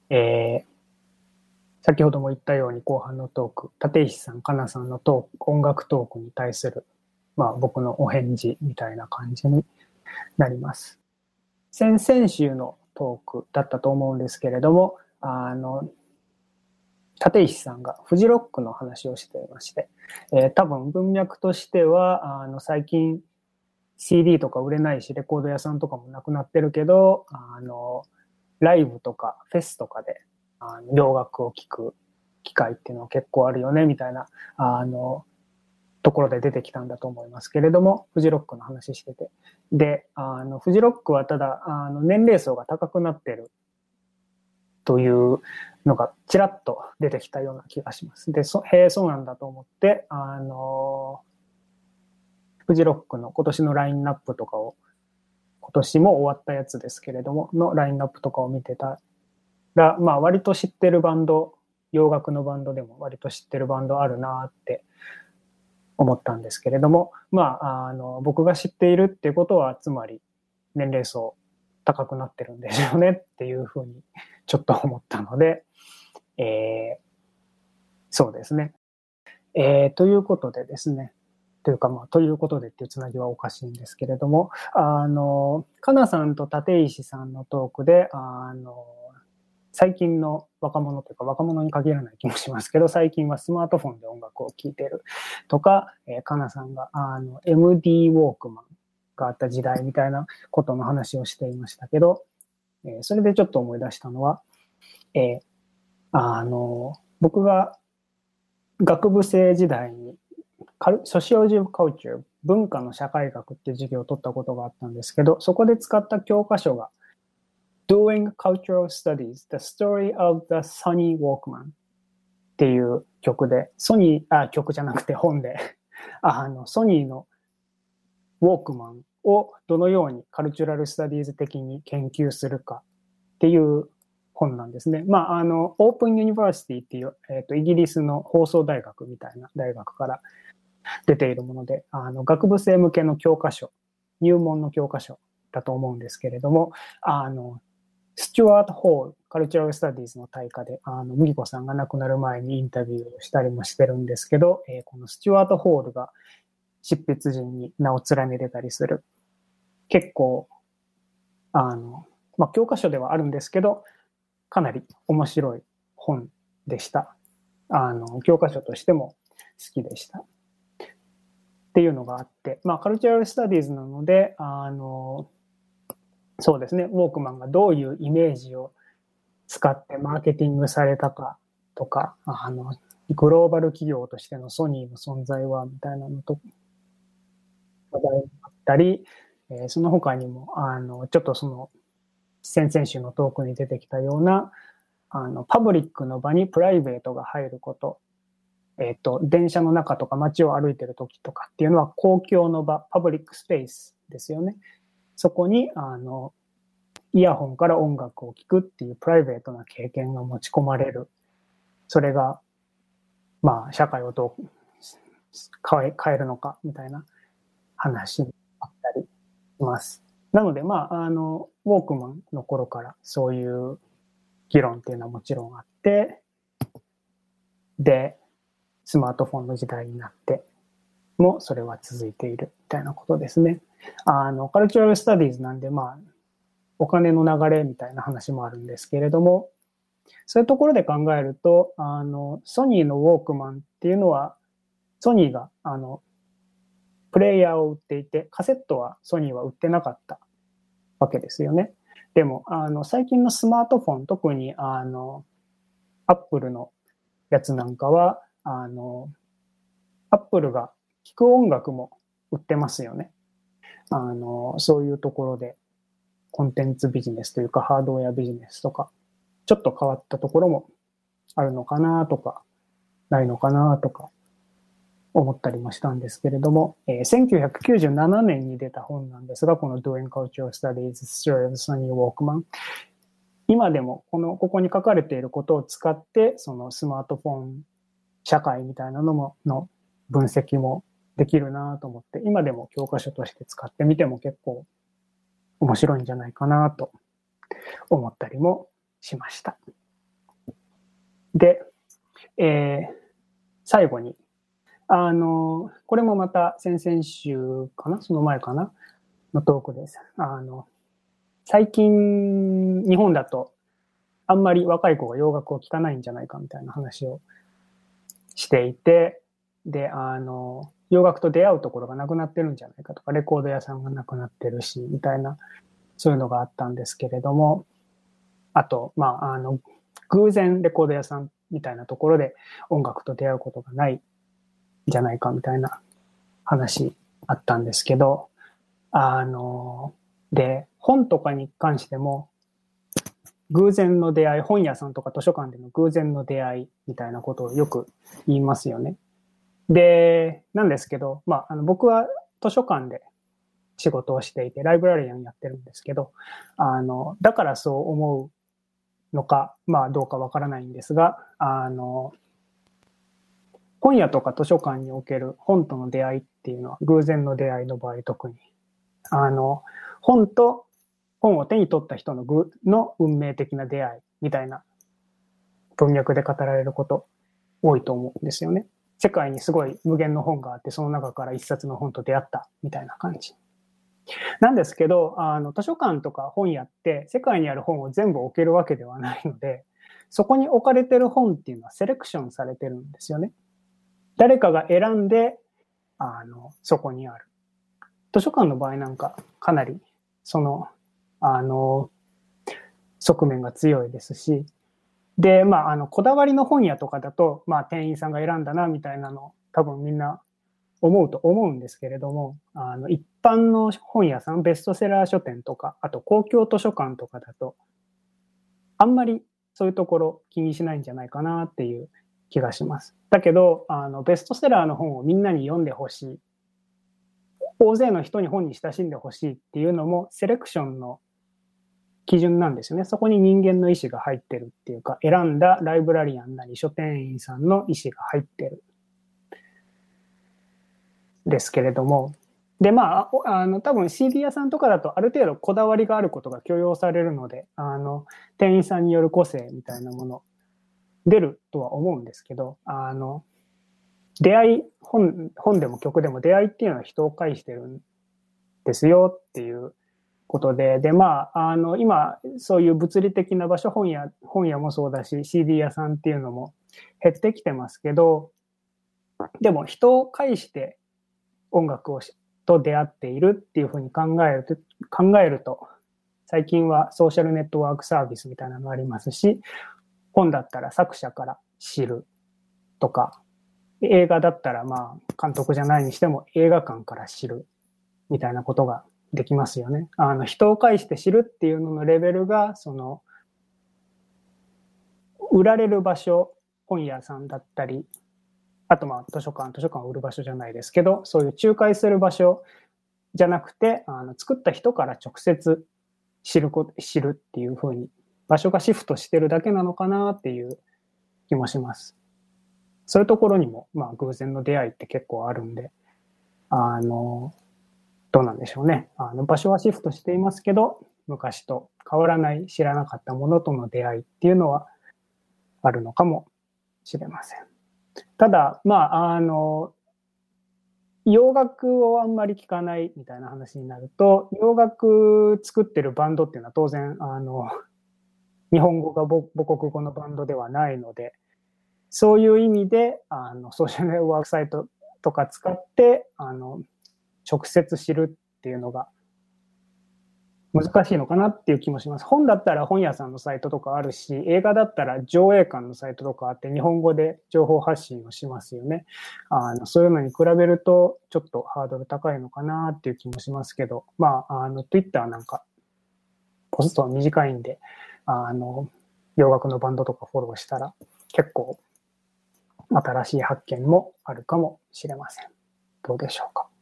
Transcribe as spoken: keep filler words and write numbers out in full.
えー、先ほども言ったように後半のトーク、立石さん、かなさんのトーク、音楽トークに対する、まあ僕のお返事みたいな感じになります。先々週のトークだったと思うんですけれども、あの、立石さんがフジロックの話をしていまして、えー、多分文脈としては、あの、最近 シーディー とか売れないし、レコード屋さんとかもなくなってるけど、あの、ライブとかフェスとかで、あの洋楽を聴く機会っていうのは結構あるよね、みたいな、あの、ところで出てきたんだと思いますけれども、フジロックの話してて。で、あの、フジロックはただ、あの、年齢層が高くなってるというのがちらっと出てきたような気がします。で、そへえ、そうなんだと思って、あの、フジロックの今年のラインナップとかを、今年も終わったやつですけれども、のラインナップとかを見てたら、まあ割と知ってるバンド、洋楽のバンドでも割と知ってるバンドあるなって思ったんですけれども、まあ、あの、僕が知っているっていうことは、つまり年齢層高くなってるんでしょうねっていうふうにちょっと思ったので、えー、そうですね。えー、ということでですね、というかまあ、ということでっていうつなぎはおかしいんですけれども、あの、かなさんと立石さんのトークで、あの、最近の若者というか若者に限らない気もしますけど、最近はスマートフォンで音楽を聴いてるとか、えー、かなさんがあの エムディー ウォークマンがあった時代みたいなことの話をしていましたけど、えー、それでちょっと思い出したのは、えー、あの、僕が学部生時代にソシオロジー・カルチャー、文化の社会学っていう授業を取ったことがあったんですけど、そこで使った教科書がDoing Cultural Studies, The Story of the Sony Walkman っていう曲で、ソニー、あ、曲じゃなくて本で、あの、ソニーのウォークマンをどのようにカルチュラルスタディーズ的に研究するかっていう本なんですね。まあ、あの、オープンユニバーシティっていう、えっと、イギリスの放送大学みたいな大学から出ているもので、あの、学部生向けの教科書、入門の教科書だと思うんですけれども、あの、スチュワート・ホール、カルチュラル・スタディーズの大家で、あの、麦子さんが亡くなる前にインタビューをしたりもしてるんですけど、えー、このスチュワート・ホールが執筆陣に名を連ねてたりする、結構、あの、まあ、教科書ではあるんですけど、かなり面白い本でした。あの、教科書としても好きでした。っていうのがあって、まあ、カルチュラル・スタディーズなので、あの、そうですね、ウォークマンがどういうイメージを使ってマーケティングされたかとか、あの、グローバル企業としてのソニーの存在は、みたいなのと、話題があったり、えー、その他にも、あの、ちょっとその、先々週のトークに出てきたような、あの、パブリックの場にプライベートが入ること、えっと、電車の中とか街を歩いてる時とかっていうのは公共の場、パブリックスペースですよね。そこに、あの、イヤホンから音楽を聴くっていうプライベートな経験が持ち込まれる。それが、まあ、社会をどう変え変えるのかみたいな話にあったりします。なので、まあ、あの、ウォークマンの頃からそういう議論っていうのはもちろんあって、で、スマートフォンの時代になってもそれは続いているみたいなことですね。あの、カルチュラルスタディーズなんで、まあ、お金の流れみたいな話もあるんですけれども、そういうところで考えると、あの、ソニーのウォークマンっていうのは、ソニーが、あの、プレイヤーを売っていて、カセットはソニーは売ってなかったわけですよね。でも、あの、最近のスマートフォン、特に、あの、アップルのやつなんかは、あの、アップルが聴く音楽も売ってますよね。あの、そういうところで、コンテンツビジネスというか、ハードウェアビジネスとか、ちょっと変わったところもあるのかなとか、ないのかなとか、思ったりもしたんですけれども、えー、せんきゅうひゃくきゅうじゅうななねんに出た本なんですが、この Doing Cultural Studies Story of Sonny Walkman。今でもこの、ここに書かれていることを使って、そのスマートフォン社会みたいなのも、の分析もできるなと思って、今でも教科書として使ってみても結構面白いんじゃないかなと思ったりもしました。 で、えー、最後に、あの、これもまた先々週かな、その前かなのトークです。あの、最近日本だとあんまり若い子が洋楽を聴かないんじゃないかみたいな話をしていて、で、あの、洋楽と出会うところがなくなってるんじゃないかとか、レコード屋さんがなくなってるし、みたいな、そういうのがあったんですけれども、あと、まあ、あの、偶然レコード屋さんみたいなところで音楽と出会うことがないんじゃないかみたいな話あったんですけど、あの、で、本とかに関しても、偶然の出会い、本屋さんとか図書館での偶然の出会いみたいなことをよく言いますよね。で、なんですけど、まあ、あの僕は図書館で仕事をしていて、ライブラリアンやってるんですけど、あの、だからそう思うのか、まあ、どうかわからないんですが、あの、本屋とか図書館における本との出会いっていうのは、偶然の出会いの場合特に、あの、本と本を手に取った人のぐの運命的な出会いみたいな文脈で語られること多いと思うんですよね。世界にすごい無限の本があって、その中から一冊の本と出会ったみたいな感じ。なんですけど、あの図書館とか本屋って世界にある本を全部置けるわけではないので、そこに置かれてる本っていうのはセレクションされてるんですよね。誰かが選んで、あの、そこにある。図書館の場合なんかかなりその、あの、側面が強いですし、で、まあ、あの、こだわりの本屋とかだと、まあ、店員さんが選んだな、みたいなの、多分みんな思うと思うんですけれども、あの、一般の本屋さん、ベストセラー書店とか、あと公共図書館とかだと、あんまりそういうところ気にしないんじゃないかなっていう気がします。だけど、あの、ベストセラーの本をみんなに読んでほしい。大勢の人に本に親しんでほしいっていうのも、セレクションの基準なんですよね。そこに人間の意思が入ってるっていうか、選んだライブラリアンなり書店員さんの意思が入ってる。ですけれども。で、まあ、あの、多分 シーディー 屋さんとかだとある程度こだわりがあることが許容されるので、あの、店員さんによる個性みたいなもの出るとは思うんですけど、あの、出会い、本、本でも曲でも出会いっていうのは人を介してるんですよっていうことで、で、まあ、あの、今、そういう物理的な場所、本屋、本屋もそうだし、シーディー 屋さんっていうのも減ってきてますけど、でも人を介して音楽をと出会っているっていうふうに考えると、考えると、最近はソーシャルネットワークサービスみたいなのがありますし、本だったら作者から知るとか、映画だったらまあ監督じゃないにしても映画館から知るみたいなことができますよね。あの人を介して知るっていうののレベルが、その売られる場所、本屋さんだったり、あとまあ図書館、図書館を売る場所じゃないですけど、そういう仲介する場所じゃなくて、あの作った人から直接知ること、知るっていう風に場所がシフトしてるだけなのかなっていう気もします。そういうところにもまあ偶然の出会いって結構あるんで、あのどうなんでしょうね。あの場所はシフトしていますけど、昔と変わらない知らなかったものとの出会いっていうのはあるのかもしれません。ただ、まあ、あの、洋楽をあんまり聴かないみたいな話になると、洋楽作ってるバンドっていうのは当然、あの、日本語が母国語のバンドではないので、そういう意味で、あの、ソーシャルネットワークサイトとか使って、あの、直接知るっていうのが難しいのかなっていう気もします。本だったら本屋さんのサイトとかあるし、映画だったら上映館のサイトとかあって日本語で情報発信をしますよね。あのそういうのに比べるとちょっとハードル高いのかなっていう気もしますけど、まあ、あの Twitter なんかポストは短いんで、あの洋楽のバンドとかフォローしたら結構新しい発見もあるかもしれません。どうでしょうか。